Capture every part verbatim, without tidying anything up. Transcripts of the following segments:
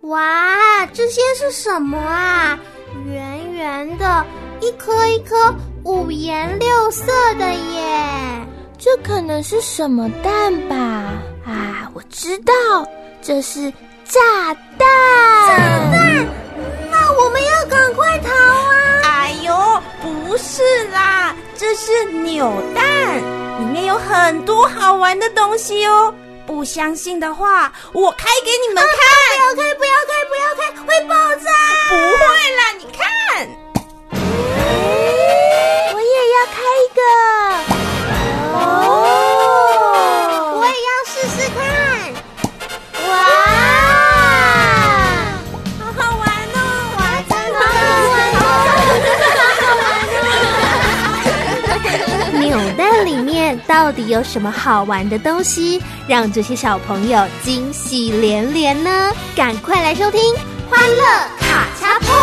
哇，这些是什么啊？圆圆的，一颗一颗五颜六色的耶！ 这可能是什么蛋吧？啊，我知道，这是炸弹！ 炸弹？那我们要赶快逃啊！ 哎呦，不是啦，这是扭蛋，里面有很多好玩的东西哦。不相信的话，我开给你们看。 啊、不要开，不要开，不要开，会爆炸！ 不会啦，你看。 我也要开一个。 哦，我也要试试看。哇， 好好玩哦！ 哇，真的好好玩哦！ 扭蛋里面到底有什么好玩的东西，让这些小朋友惊喜连连呢？赶快来收听《欢乐卡恰碰》。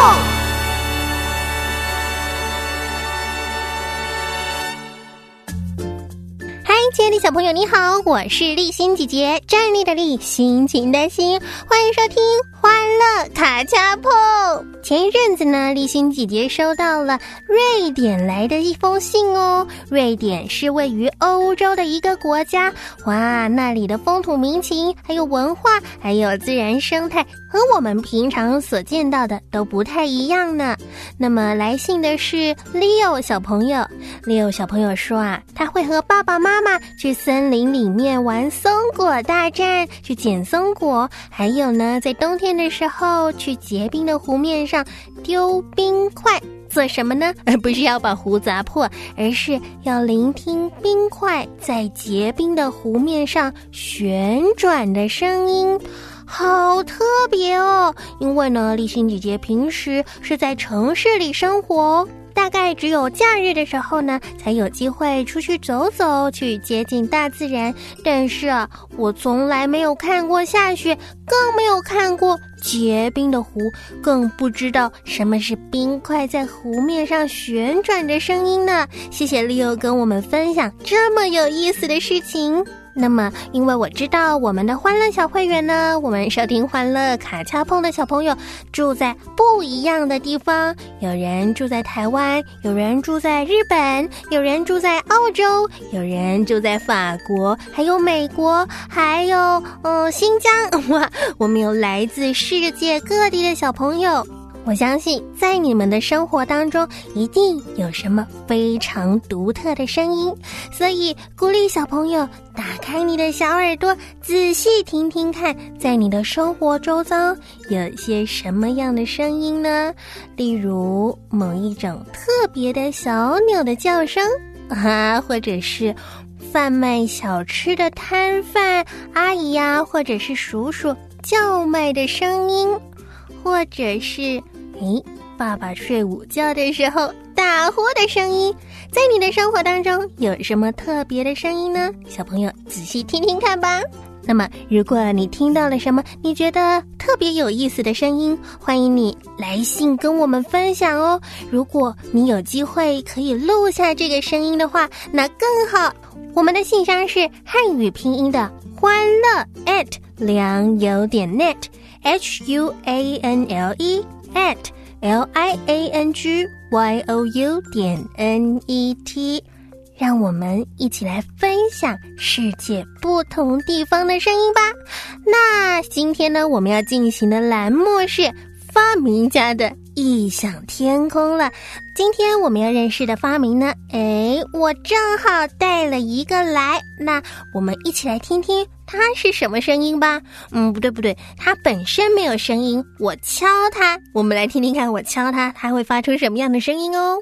亲爱的小朋友你好，我是立心姐姐，站立的立，心情的心，欢迎收听欢乐卡恰碰。前一阵子呢，立心姐姐收到了瑞典来的一封信哦。瑞典是位于欧洲的一个国家，哇，那里的风土民情还有文化还有自然生态和我们平常所见到的都不太一样呢。那么来信的是 Leo 小朋友， Leo 小朋友说啊，他会和爸爸妈妈去森林里面玩松果大战，去捡松果，还有呢在冬天的时候去结冰的湖面上丢冰块。做什么呢？而不是要把湖砸破，而是要聆听冰块在结冰的湖面上旋转的声音，好特别哦。因为呢，立心姐姐平时是在城市里生活，大概只有假日的时候呢，才有机会出去走走，去接近大自然。但是啊，我从来没有看过下雪，更没有看过结冰的湖，更不知道什么是冰块在湖面上旋转的声音呢。谢谢 Leo 跟我们分享这么有意思的事情。那么因为我知道我们的欢乐小会员呢，我们收听欢乐卡恰碰的小朋友住在不一样的地方，有人住在台湾，有人住在日本，有人住在澳洲，有人住在法国，还有美国，还有呃新疆。哇，我们有来自世界各地的小朋友。我相信在你们的生活当中一定有什么非常独特的声音，所以鼓励小朋友打开你的小耳朵，仔细听听看，在你的生活周遭有些什么样的声音呢？例如某一种特别的小鸟的叫声啊，或者是贩卖小吃的摊贩阿姨呀、啊，或者是叔叔叫卖的声音，或者是诶，爸爸睡午觉的时候打呼的声音。在你的生活当中有什么特别的声音呢？小朋友仔细听听看吧。那么如果你听到了什么你觉得特别有意思的声音，欢迎你来信跟我们分享哦。如果你有机会可以录下这个声音的话，那更好。我们的信箱是汉语拼音的欢乐 at 良友点 net H U A N L E at L I A N G Y O U 点 N E T， 让我们一起来分享世界不同地方的声音吧。那今天呢，我们要进行的栏目是发明家的异想天空了。今天我们要认识的发明呢，诶，我正好带了一个来，那我们一起来听听它是什么声音吧。嗯，不对不对，它本身没有声音，我敲它，我们来听听看我敲它，它会发出什么样的声音哦。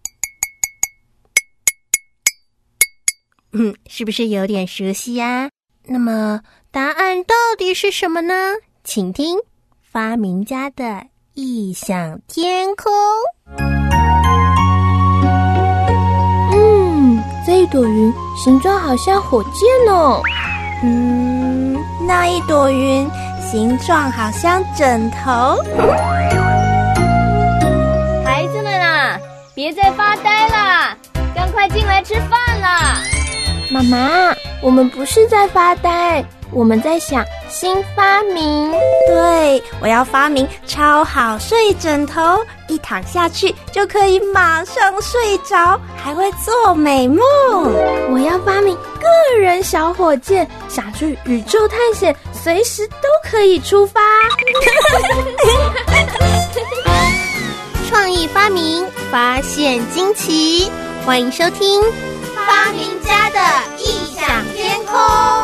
嗯，是不是有点熟悉呀？那么答案到底是什么呢？请听发明家的异想天空。 嗯，这一朵云形状好像火箭哦。 嗯，那一朵云形状好像枕头。 孩子们啊，别再发呆啦，赶快进来吃饭啦！ 妈妈，我们不是在发呆， 我们在想新发明。 对，我要发明超好睡枕头，一躺下去就可以马上睡着，还会做美梦。 我要发明个人小火箭，想去宇宙探险，随时都可以出发。 创意发明，发现惊奇，欢迎收听发明家的异想天空。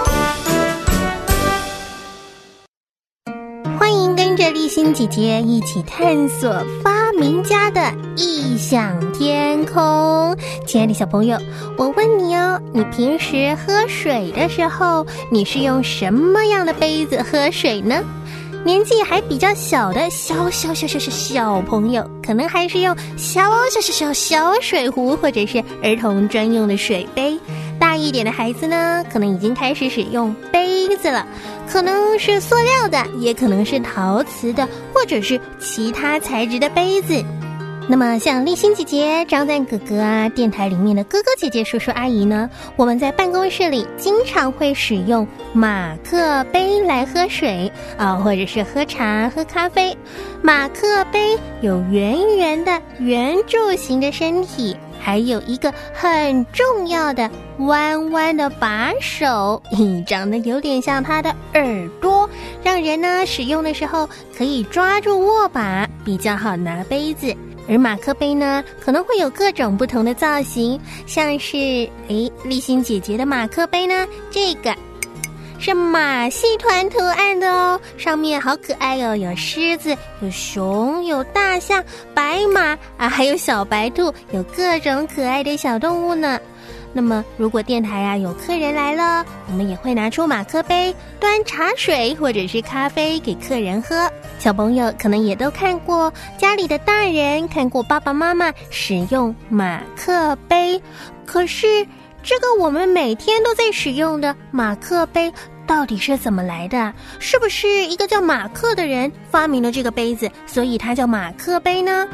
欢迎跟着丽欣姐姐一起探索发明家的异想天空。亲爱的小朋友，我问你哦，你平时喝水的时候，你是用什么样的杯子喝水呢？年纪还比较小的小小小小小小朋友，可能还是用小小小小小水壶，或者是儿童专用的水杯。大一点的孩子呢，可能已经开始使用杯子了，可能是塑料的，也可能是陶瓷的，或者是其他材质的杯子。那么像丽欣姐姐、张赞哥哥啊，电台里面的哥哥姐姐、叔叔阿姨呢，我们在办公室里经常会使用马克杯来喝水啊，或者是喝茶、喝咖啡。马克杯有圆圆的圆柱形的身体，还有一个很重要的弯弯的把手，长得有点像它的耳朵，让人呢使用的时候可以抓住握把，比较好拿杯子。而马克杯呢，可能会有各种不同的造型，像是诶，丽欣姐姐的马克杯呢，这个是马戏团图案的哦，上面好可爱哦，有狮子，有熊，有大象，白马啊，还有小白兔，有各种可爱的小动物呢。那么如果电台啊有客人来了，我们也会拿出马克杯端茶水或者是咖啡给客人喝。小朋友可能也都看过，家里的大人看过爸爸妈妈使用马克杯，可是这个我们每天都在使用的马克杯到底是怎么来的？是不是一个叫马克的人发明了这个杯子，所以它叫马克杯呢？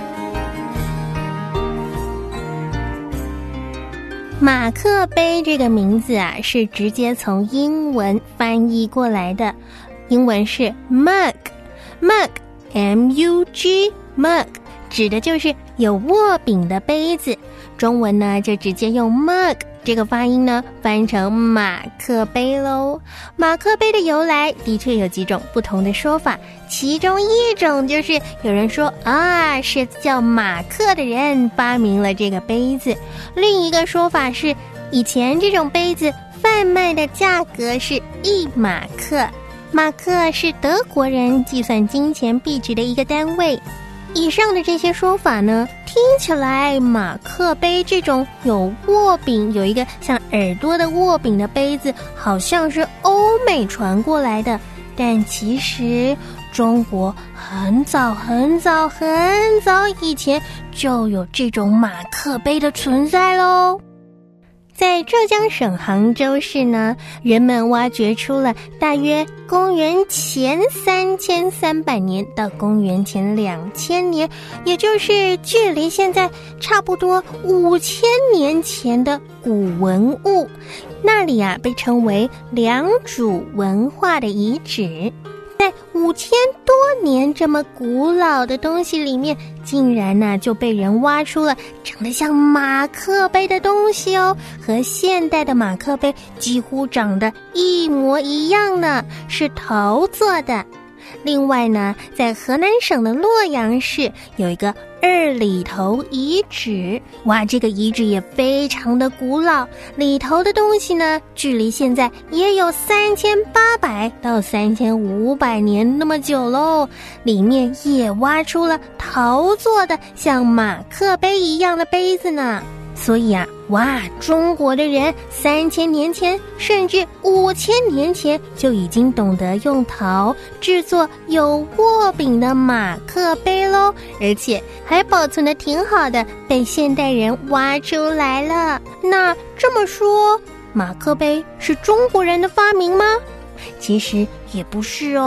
马克杯这个名字啊，是直接从英文翻译过来的，英文是 mug mug M U G mug， 指的就是有握柄的杯子。中文呢就直接用 mug 这个发音呢翻成马克杯咯。马克杯的由来的确有几种不同的说法，其中一种就是有人说啊，是叫马克的人发明了这个杯子，另一个说法是以前这种杯子贩卖的价格是一马克，马克是德国人计算金钱币值的一个单位。以上的这些说法呢，听起来马克杯这种有握柄，有一个像耳朵的握柄的杯子，好像是欧美传过来的，但其实中国很早很早很早以前就有这种马克杯的存在咯。在浙江省杭州市呢，人们挖掘出了大约公元前三千三百年到公元前两千年，也就是距离现在差不多五千年前的古文物，那里啊被称为良渚文化的遗址。在五千多年这么古老的东西里面，竟然呢、啊、就被人挖出了长得像马克杯的东西哦，和现代的马克杯几乎长得一模一样呢，是陶做的。另外呢，在河南省的洛阳市有一个二里头遗址，哇，这个遗址也非常的古老，里头的东西呢，距离现在也有三千八百到三千五百年那么久喽。里面也挖出了陶做的像马克杯一样的杯子呢。所以啊，哇，中国的人三千年前甚至五千年前就已经懂得用陶制作有握柄的马克杯咯，而且还保存得挺好的，被现代人挖出来了。那这么说，马克杯是中国人的发明吗？其实也不是哦，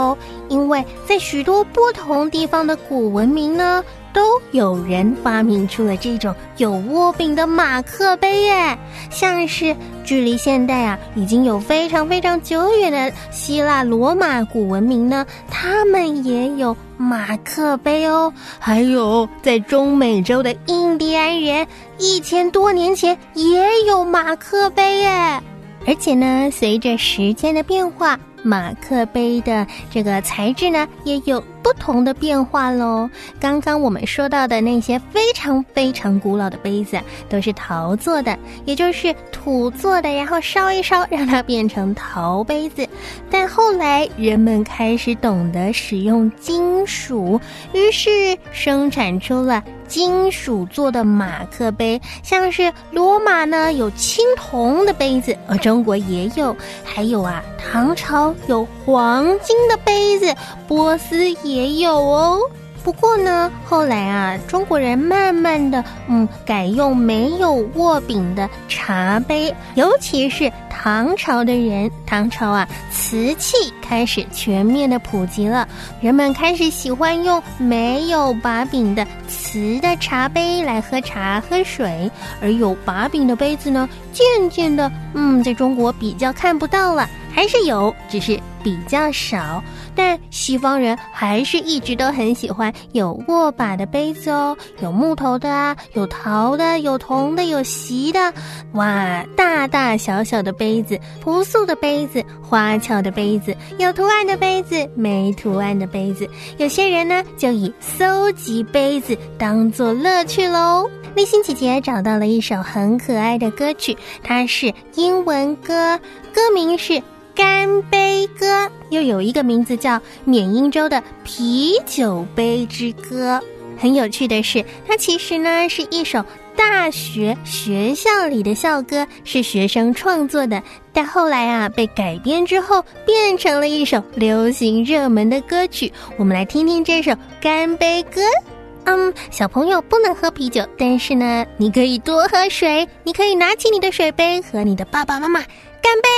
因为在许多不同地方的古文明呢，都有人发明出了这种有握柄的马克杯耶。像是距离现代啊已经有非常非常久远的希腊罗马古文明呢，他们也有马克杯哦。还有在中美洲的印第安人一千多年前也有马克杯耶。而且呢，随着时间的变化，马克杯的这个材质呢也有不同的变化咯。刚刚我们说到的那些非常非常古老的杯子都是陶做的，也就是土做的，然后烧一烧让它变成陶杯子。但后来人们开始懂得使用金属，于是生产出了金属做的马克杯，像是罗马呢有青铜的杯子，而中国也有，还有啊唐朝有黄金的杯子，波斯也有哦。不过呢，后来啊，中国人慢慢的，嗯，改用没有握柄的茶杯，尤其是唐朝的人，唐朝啊，瓷器开始全面的普及了，人们开始喜欢用没有把柄的瓷的茶杯来喝茶喝水，而有把柄的杯子呢，渐渐的，嗯，在中国比较看不到了，还是有，只是比较少。但西方人还是一直都很喜欢有握把的杯子哦，有木头的啊，有陶的，有铜的，有锡的，哇，大大小小的杯子，朴素的杯子，花俏的杯子，有图案的杯子，没图案的杯子。有些人呢，就以搜集杯子当作乐趣咯。立新姐姐找到了一首很可爱的歌曲，它是英文歌，歌名是干杯歌，又有一个名字叫缅因州的啤酒杯之歌。很有趣的是，它其实呢是一首大学学校里的校歌，是学生创作的，但后来啊被改编之后变成了一首流行热门的歌曲。我们来听听这首干杯歌。嗯，小朋友不能喝啤酒，但是呢你可以多喝水，你可以拿起你的水杯和你的爸爸妈妈干杯。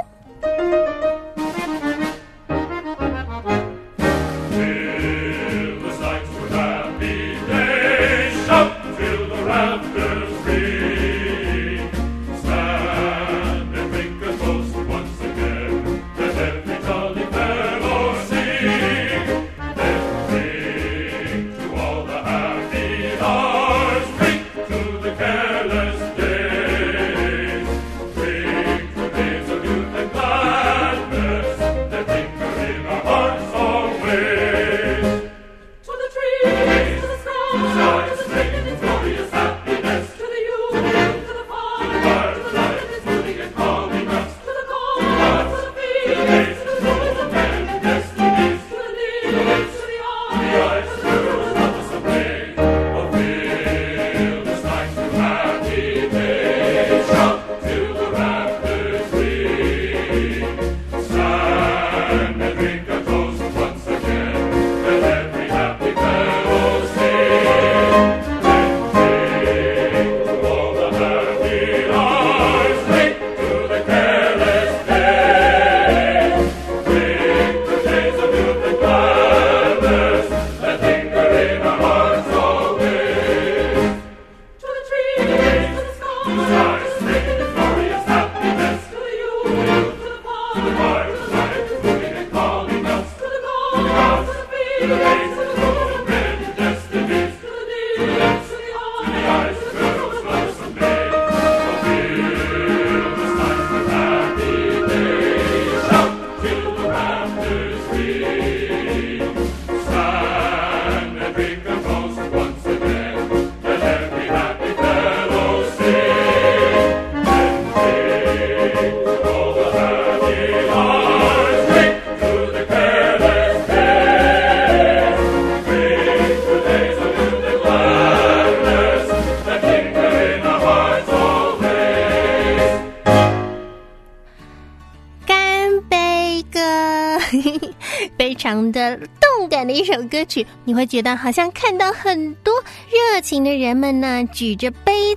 非常的动感的一首歌曲，你会觉得好像看到很多热情的人们呢，举着杯子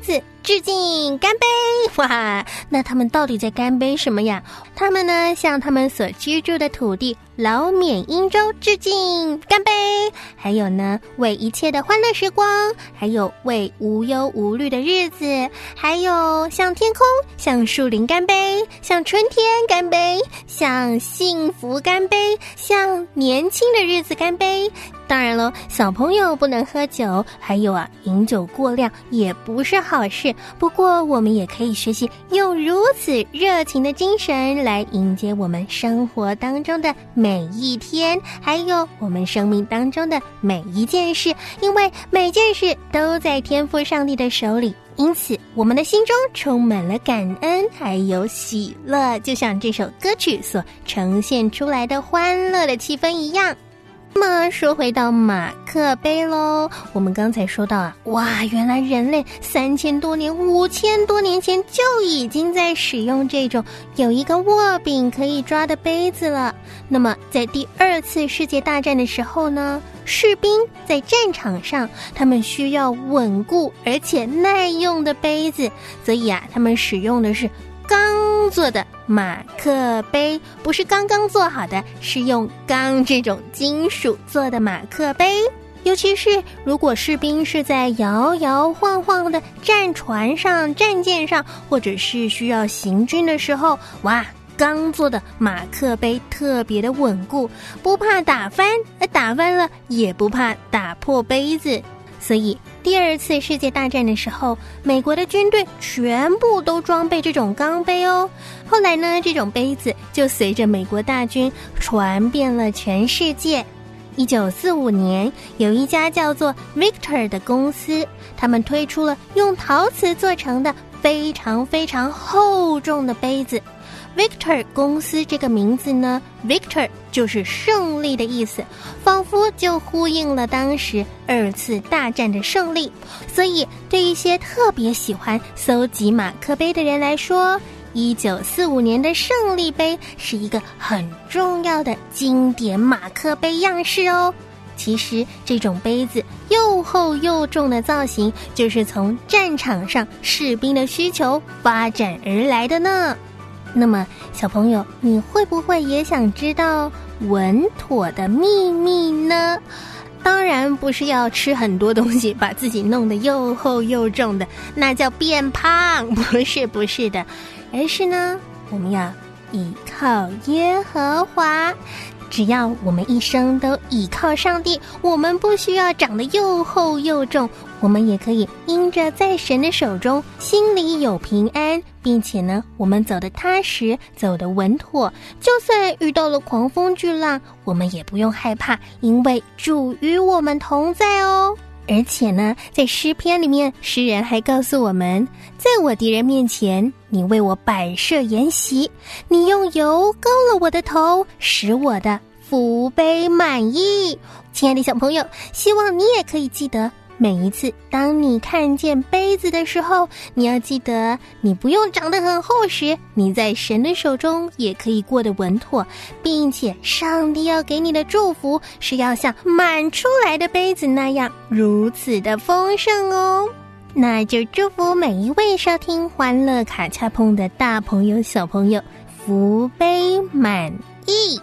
致敬，干杯！哇，那他们到底在干杯什么呀？他们呢，向他们所居住的土地老缅因州致敬，干杯！还有呢，为一切的欢乐时光，还有为无忧无虑的日子，还有向天空、向树林干杯，向春天干杯，向幸福干杯，向年轻的日子干杯。当然了，小朋友不能喝酒，还有啊，饮酒过量也不是好事。不过我们也可以学习用如此热情的精神来迎接我们生活当中的每一天，还有我们生命当中的每一件事，因为每件事都在天父上帝的手里，因此我们的心中充满了感恩还有喜乐，就像这首歌曲所呈现出来的欢乐的气氛一样。那么说回到马克杯咯，我们刚才说到啊，哇，原来人类三千多年、五千多年前就已经在使用这种有一个握柄可以抓的杯子了。那么在第二次世界大战的时候呢，士兵在战场上，他们需要稳固而且耐用的杯子，所以啊，他们使用的是钢做的马克杯，不是刚刚做好的，是用钢这种金属做的马克杯。尤其是如果士兵是在摇摇晃晃的战船上、战舰上，或者是需要行军的时候，哇，钢做的马克杯特别的稳固，不怕打翻，打翻了也不怕打破杯子。所以第二次世界大战的时候，美国的军队全部都装备这种钢杯哦。后来呢，这种杯子就随着美国大军传遍了全世界。一九四五年，有一家叫做 Victor 的公司，他们推出了用陶瓷做成的非常非常厚重的杯子。Victor 公司这个名字呢 Victor 就是胜利的意思，仿佛就呼应了当时二次大战的胜利。所以对一些特别喜欢搜集马克杯的人来说，一九四五年的胜利杯是一个很重要的经典马克杯样式哦。其实这种杯子又厚又重的造型，就是从战场上士兵的需求发展而来的呢。那么小朋友，你会不会也想知道稳妥的秘密呢？当然不是要吃很多东西把自己弄得又厚又重的，那叫变胖，不是不是的，而是呢，我们要依靠耶和华。只要我们一生都倚靠上帝，我们不需要长得又厚又重，我们也可以因着在神的手中，心里有平安，并且呢，我们走得踏实，走得稳妥。就算遇到了狂风巨浪，我们也不用害怕，因为主与我们同在哦。而且呢，在诗篇里面，诗人还告诉我们，在我敌人面前，你为我摆设筵席，你用油膏了我的头，使我的福杯满溢。亲爱的小朋友，希望你也可以记得，每一次当你看见杯子的时候，你要记得，你不用长得很厚实，你在神的手中也可以过得稳妥，并且上帝要给你的祝福是要像满出来的杯子那样如此的丰盛哦。那就祝福每一位收听欢乐卡恰碰的大朋友小朋友福杯满溢。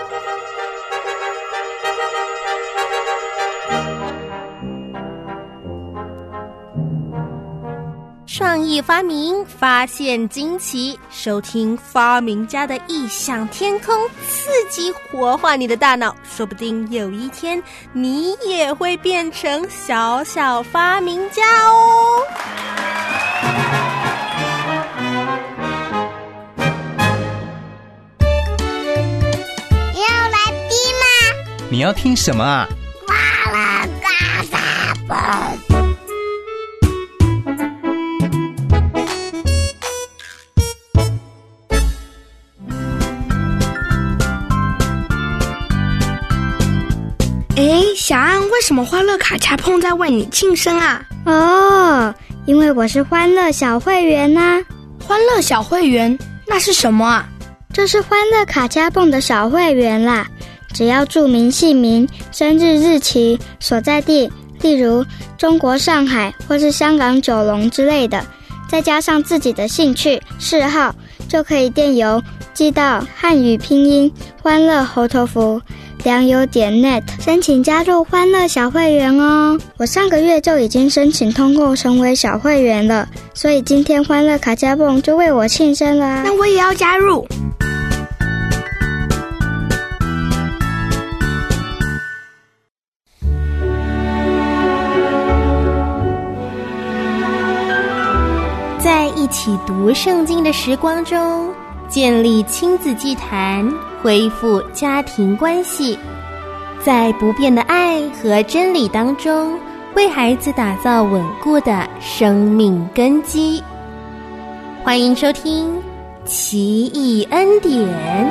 创意发明，发现惊奇，收听发明家的异想天空，刺激活化你的大脑，说不定有一天你也会变成小小发明家哦。 要来听吗？ 你要听什么啊？ 快乐大沙本。 哎，小安，为什么欢乐卡恰碰在为你庆生啊？ 哦，因为我是欢乐小会员啊。 欢乐小会员，那是什么啊？ 这是欢乐卡恰碰的小会员啦。只要注明姓名、生日日期、所在地，例如中国上海或是香港九龙之类的， 再加上自己的兴趣嗜好，就可以电邮寄到汉语拼音欢乐猴头符良友点 net 申请加入欢乐小会员哦。我上个月就已经申请通过成为小会员了，所以今天欢乐卡加蹦就为我庆生啦。 那我也要加入。 在一起读圣经的时光中，建立亲子祭坛，恢复家庭关系，在不变的爱和真理当中，为孩子打造稳固的生命根基。欢迎收听奇异恩典。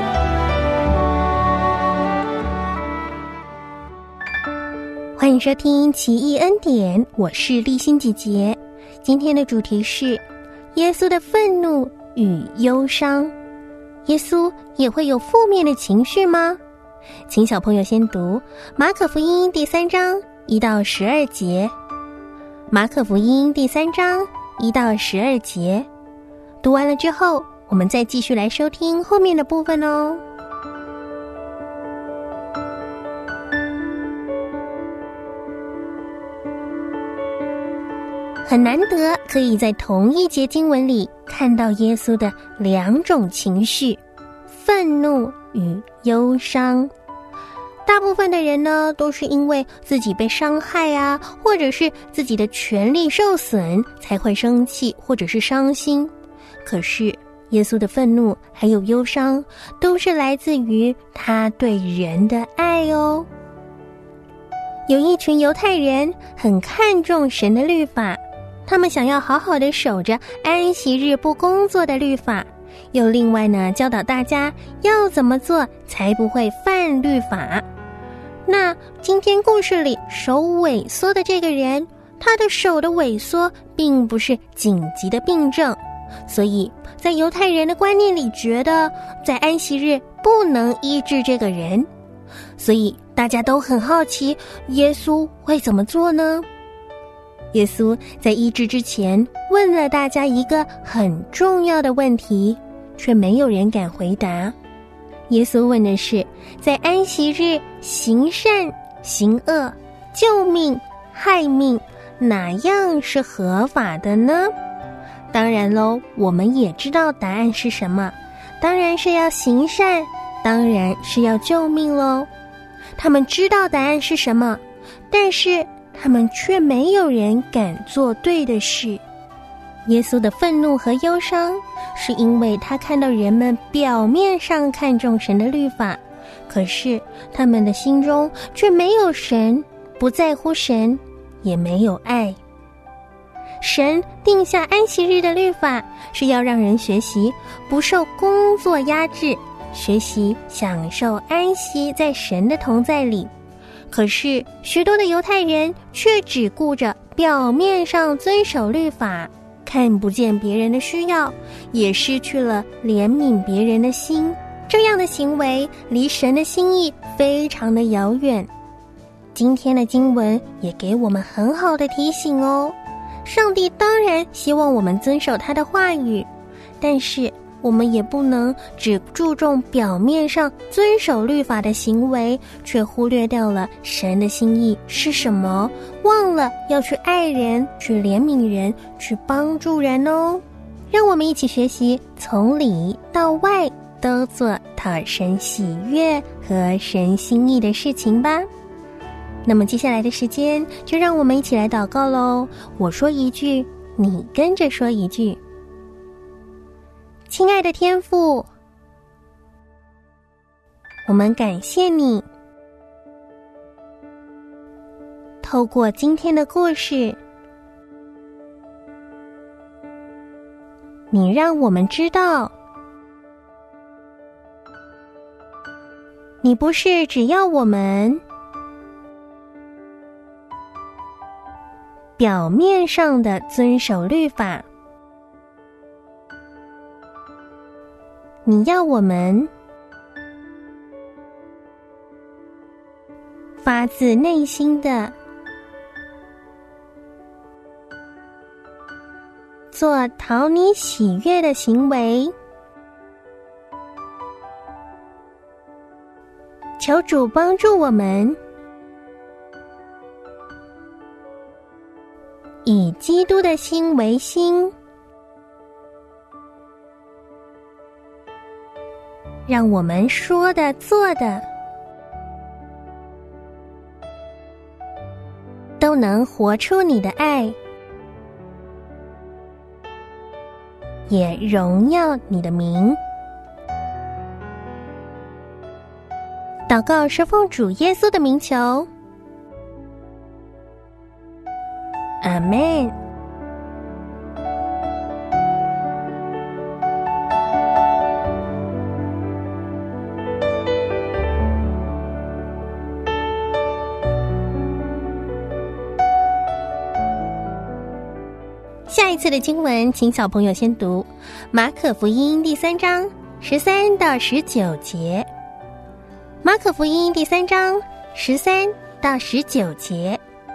欢迎收听奇异恩典，我是丽欣姐姐。今天的主题是耶稣的愤怒与忧伤。耶稣也会有负面的情绪吗？请小朋友先读马可福音第三章一到十二节。马可福音第三章一到十二节，读完了之后，我们再继续来收听后面的部分哦。很难得可以在同一节经文里看到耶稣的两种情绪，愤怒与忧伤。大部分的人呢，都是因为自己被伤害啊，或者是自己的权利受损，才会生气或者是伤心。可是耶稣的愤怒还有忧伤，都是来自于他对人的爱哦。有一群犹太人很看重神的律法，他们想要好好的守着安息日不工作的律法，又另外呢教导大家要怎么做才不会犯律法。那今天故事里手萎缩的这个人，他的手的萎缩并不是紧急的病症，所以在犹太人的观念里觉得在安息日不能医治这个人，所以大家都很好奇耶稣会怎么做呢？耶稣在医治之前问了大家一个很重要的问题，却没有人敢回答。耶稣问的是，在安息日行善行恶救命害命，哪样是合法的呢？当然咯，我们也知道答案是什么，当然是要行善，当然是要救命咯。他们知道答案是什么，但是他们却没有人敢做对的事。耶稣的愤怒和忧伤，是因为他看到人们表面上看重神的律法，可是他们的心中却没有神，不在乎神，也没有爱。神定下安息日的律法，是要让人学习不受工作压制，学习享受安息在神的同在里。可是许多的犹太人却只顾着表面上遵守律法，看不见别人的需要，也失去了怜悯别人的心。这样的行为离神的心意非常的遥远。今天的经文也给我们很好的提醒哦。上帝当然希望我们遵守他的话语，但是我们也不能只注重表面上遵守律法的行为，却忽略掉了神的心意是什么，忘了要去爱人，去怜悯人，去帮助人哦。让我们一起学习，从里到外都做讨神喜悦和神心意的事情吧。那么接下来的时间，就让我们一起来祷告咯。我说一句，你跟着说一句。亲爱的天父，我们感谢你，透过今天的故事，你让我们知道，你不是只要我们表面上的遵守律法，你要我们发自内心的做讨你喜悦的行为。求主帮助我们，以基督的心为心，让我们说的做的都能活出你的爱，也荣耀你的名。祷告是奉主耶稣的名求，阿们。下一次的经文，请小朋友先读马可福音第三章十三到十九节。马可福音第三章十三到十九节。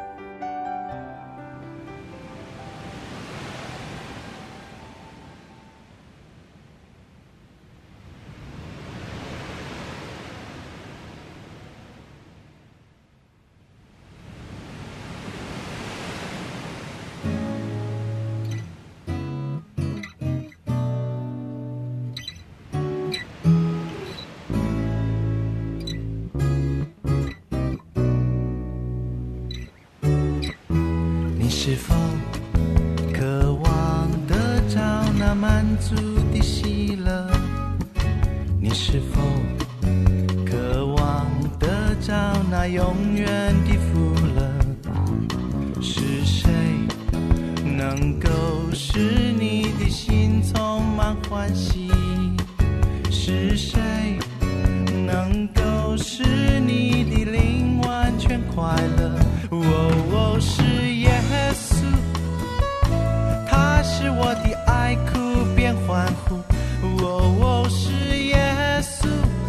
是否渴望得着那满足的喜乐？你是否渴望得着那永远的福乐？是谁能够使你的心充满欢喜？是谁能够使你的灵完全快乐？哦哦，是耶稣，他使我的哀哭变欢呼。哦哦，是耶稣，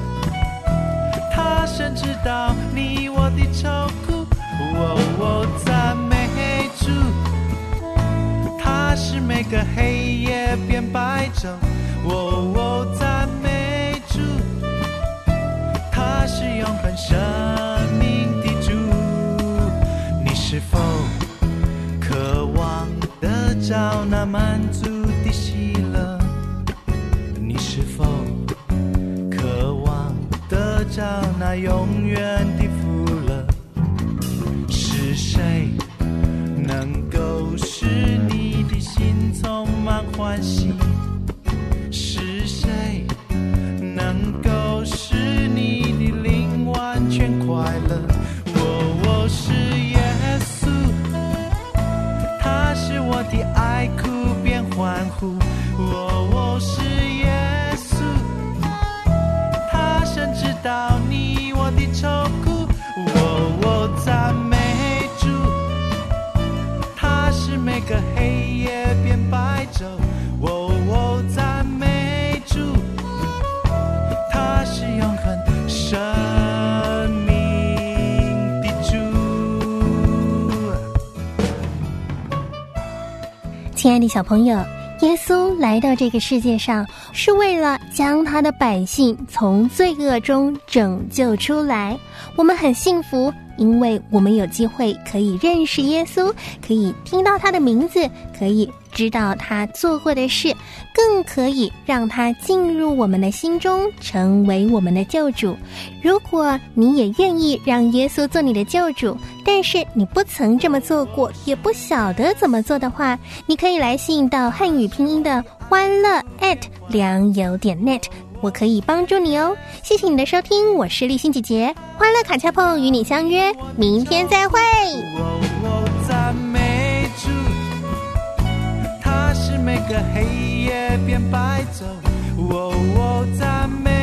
他深知道你我的愁苦。哦哦，赞美主，他使每个黑夜变白昼。哦哦，赞美主，他是永恒生命的主。你是否渴望得着那满足的喜乐？你是否渴望得着那永远的福乐？是谁能够使你的心充满欢喜？是谁能够使你的灵完全快乐？哦哦，是耶稣，他使我的哀哭变欢呼。哦哦，是耶稣，他深知道你我的愁苦。哦哦，赞美主，他使每个黑夜变白昼。哦哦，赞美主，他是永恒生命的主。 亲爱的小朋友，耶稣来到这个世界上，是为了将他的百姓从罪恶中拯救出来。我们很幸福，因为我们有机会可以认识耶稣，可以听到他的名字，可以知道他做过的事，更可以让他进入我们的心中，成为我们的救主。如果你也愿意让耶稣做你的救主，但是你不曾这么做过，也不晓得怎么做的话，你可以来信到汉语拼音的欢乐 at 良友点 net， 我可以帮助你哦。谢谢你的收听，我是立新姐姐，欢乐卡恰碰与你相约明天再会。 哦哦，赞美主，他使每个黑夜变白昼。哦哦，赞美